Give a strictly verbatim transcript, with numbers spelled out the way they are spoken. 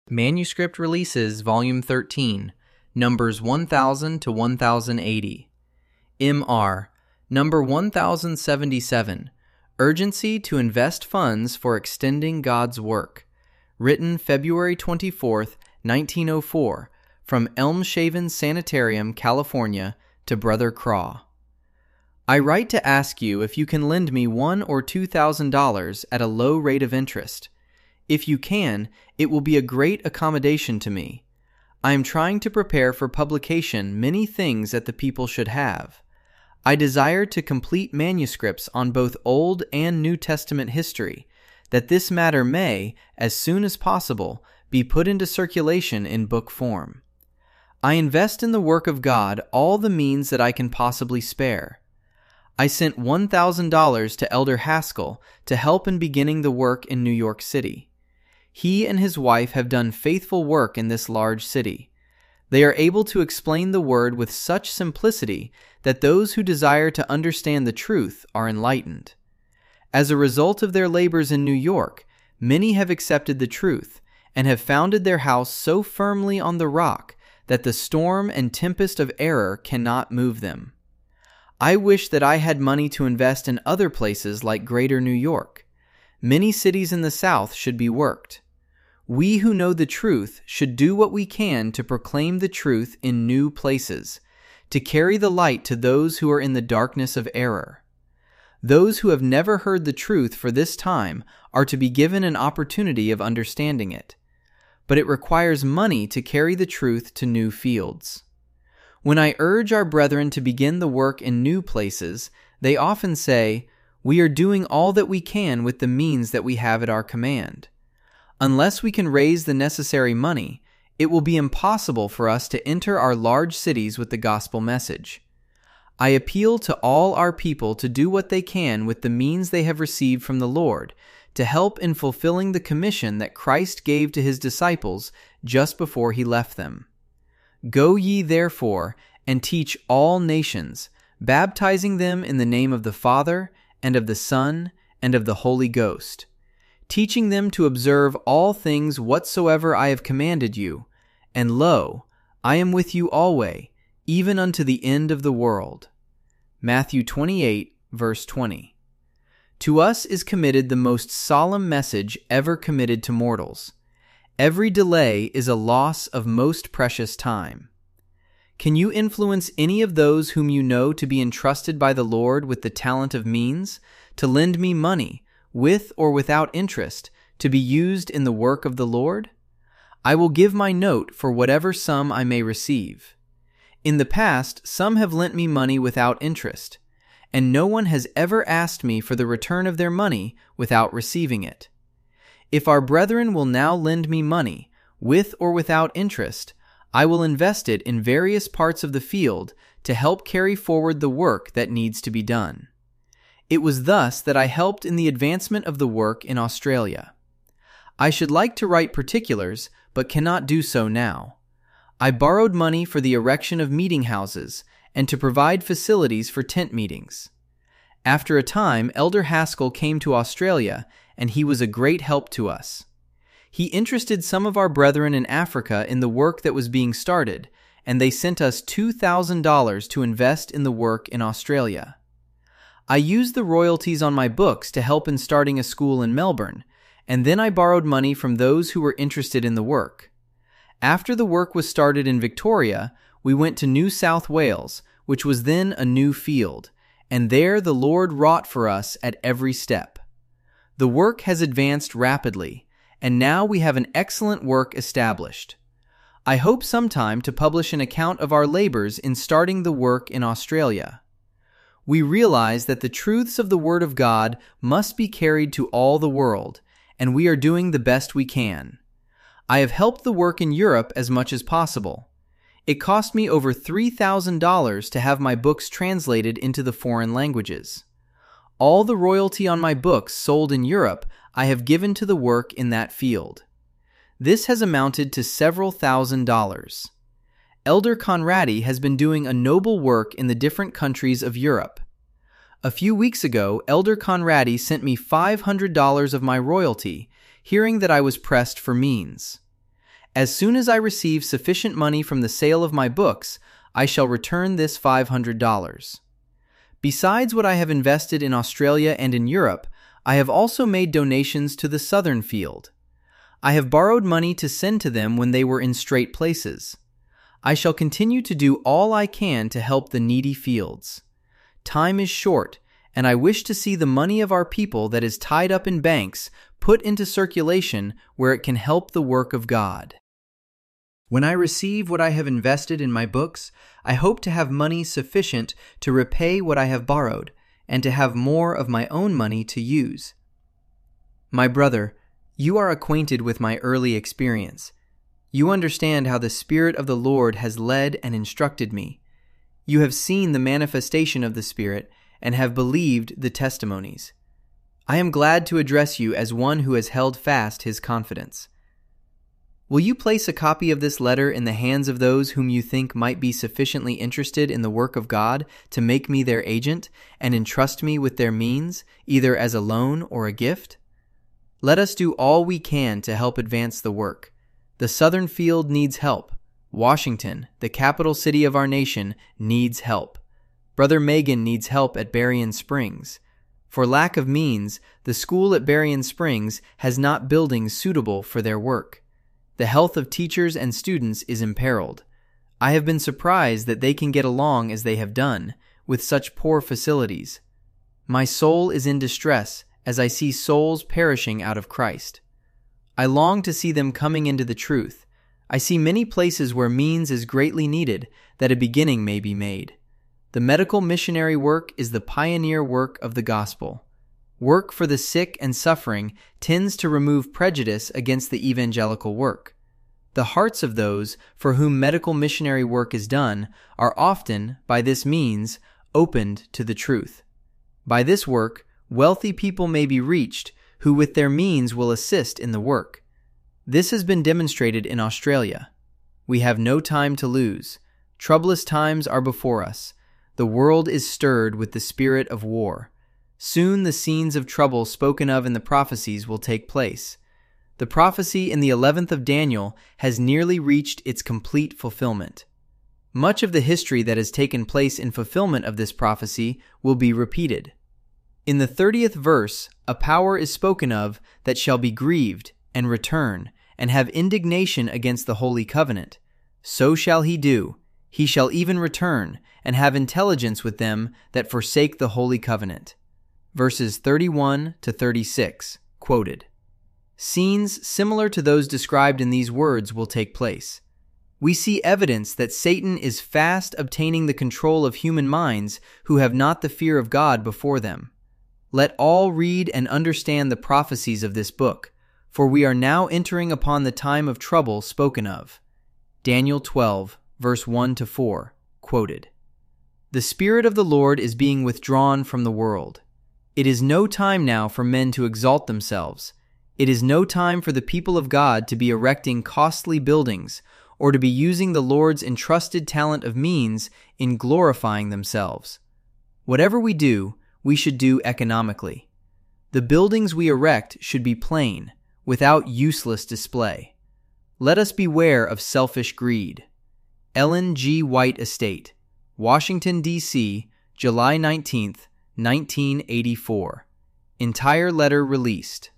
Manuscript Releases Volume thirteen, Numbers one thousand to one thousand eighty. M R, Number one thousand seventy-seven, Urgency to Invest Funds for Extending God's Work. Written February twenty-fourth, nineteen oh four, from Elmshaven Sanitarium, California, to Brother Craw. I write to ask you if you can lend me one or two thousand dollars at a low rate of interest. If you can, it will be a great accommodation to me. I am trying to prepare for publication many things that the people should have. I desire to complete manuscripts on both Old and New Testament history, that this matter may, as soon as possible, be put into circulation in book form. I invest in the work of God all the means that I can possibly spare. I sent one thousand dollars to Elder Haskell to help in beginning the work in New York City. He and his wife have done faithful work in this large city. They are able to explain the Word with such simplicity that those who desire to understand the truth are enlightened. As a result of their labors in New York, many have accepted the truth and have founded their house so firmly on the rock that the storm and tempest of error cannot move them. I wish that I had money to invest in other places like Greater New York. Many cities in the South should be worked. We who know the truth should do what we can to proclaim the truth in new places, to carry the light to those who are in the darkness of error. Those who have never heard the truth for this time are to be given an opportunity of understanding it. But it requires money to carry the truth to new fields. When I urge our brethren to begin the work in new places, they often say, "We are doing all that we can with the means that we have at our command." Unless we can raise the necessary money, it will be impossible for us to enter our large cities with the gospel message. I appeal to all our people to do what they can with the means they have received from the Lord, to help in fulfilling the commission that Christ gave to his disciples just before he left them. Go ye therefore, and teach all nations, baptizing them in the name of the Father, and of the Son, and of the Holy Ghost, teaching them to observe all things whatsoever I have commanded you. And lo, I am with you alway, even unto the end of the world. Matthew twenty-eight, verse twenty. To us is committed the most solemn message ever committed to mortals. Every delay is a loss of most precious time. Can you influence any of those whom you know to be entrusted by the Lord with the talent of means, to lend me money, with or without interest, to be used in the work of the Lord? I will give my note for whatever sum I may receive. In the past, some have lent me money without interest, and no one has ever asked me for the return of their money without receiving it. If our brethren will now lend me money, with or without interest, I will invest it in various parts of the field to help carry forward the work that needs to be done. It was thus that I helped in the advancement of the work in Australia. I should like to write particulars, but cannot do so now. I borrowed money for the erection of meeting houses and to provide facilities for tent meetings. After a time, Elder Haskell came to Australia, and he was a great help to us. He interested some of our brethren in Africa in the work that was being started, and they sent us two thousand dollars to invest in the work in Australia. I used the royalties on my books to help in starting a school in Melbourne, and then I borrowed money from those who were interested in the work. After the work was started in Victoria, we went to New South Wales, which was then a new field, and there the Lord wrought for us at every step. The work has advanced rapidly, and now we have an excellent work established. I hope sometime to publish an account of our labors in starting the work in Australia. We realize that the truths of the Word of God must be carried to all the world, and we are doing the best we can. I have helped the work in Europe as much as possible. It cost me over three thousand dollars to have my books translated into the foreign languages. All the royalty on my books sold in Europe I have given to the work in that field. This has amounted to several thousand dollars. Elder Conradi has been doing a noble work in the different countries of Europe. A few weeks ago, Elder Conradi sent me five hundred dollars of my royalty, hearing that I was pressed for means. As soon as I receive sufficient money from the sale of my books, I shall return this five hundred dollars. Besides what I have invested in Australia and in Europe, I have also made donations to the Southern Field. I have borrowed money to send to them when they were in strait places. I shall continue to do all I can to help the needy fields. Time is short, and I wish to see the money of our people that is tied up in banks put into circulation where it can help the work of God. When I receive what I have invested in my books, I hope to have money sufficient to repay what I have borrowed, and to have more of my own money to use. My brother, you are acquainted with my early experience. You understand how the Spirit of the Lord has led and instructed me. You have seen the manifestation of the Spirit and have believed the testimonies. I am glad to address you as one who has held fast his confidence. Will you place a copy of this letter in the hands of those whom you think might be sufficiently interested in the work of God to make me their agent and entrust me with their means, either as a loan or a gift? Let us do all we can to help advance the work. The Southern Field needs help. Washington, the capital city of our nation, needs help. Brother Megan needs help at Berrien Springs. For lack of means, the school at Berrien Springs has not buildings suitable for their work. The health of teachers and students is imperiled. I have been surprised that they can get along as they have done, with such poor facilities. My soul is in distress as I see souls perishing out of Christ. I long to see them coming into the truth. I see many places where means is greatly needed, that a beginning may be made. The medical missionary work is the pioneer work of the gospel. Work for the sick and suffering tends to remove prejudice against the evangelical work. The hearts of those for whom medical missionary work is done are often, by this means, opened to the truth. By this work, wealthy people may be reached who with their means will assist in the work. This has been demonstrated in Australia. We have no time to lose. Troublous times are before us. The world is stirred with the spirit of war. Soon the scenes of trouble spoken of in the prophecies will take place. The prophecy in the eleventh of Daniel has nearly reached its complete fulfillment. Much of the history that has taken place in fulfillment of this prophecy will be repeated. In the thirtieth verse, a power is spoken of that shall be grieved and return and have indignation against the holy covenant. So shall he do. He shall even return and have intelligence with them that forsake the holy covenant. Verses thirty-one to thirty-six, quoted. Scenes similar to those described in these words will take place. We see evidence that Satan is fast obtaining the control of human minds who have not the fear of God before them. Let all read and understand the prophecies of this book, for we are now entering upon the time of trouble spoken of. Daniel twelve, verse one to four, quoted. The Spirit of the Lord is being withdrawn from the world. It is no time now for men to exalt themselves. It is no time for the people of God to be erecting costly buildings or to be using the Lord's entrusted talent of means in glorifying themselves. Whatever we do, we should do economically. The buildings we erect should be plain, without useless display. Let us beware of selfish greed. Ellen G. White Estate, Washington, D C, July nineteenth, nineteen eighty-four. Entire letter released.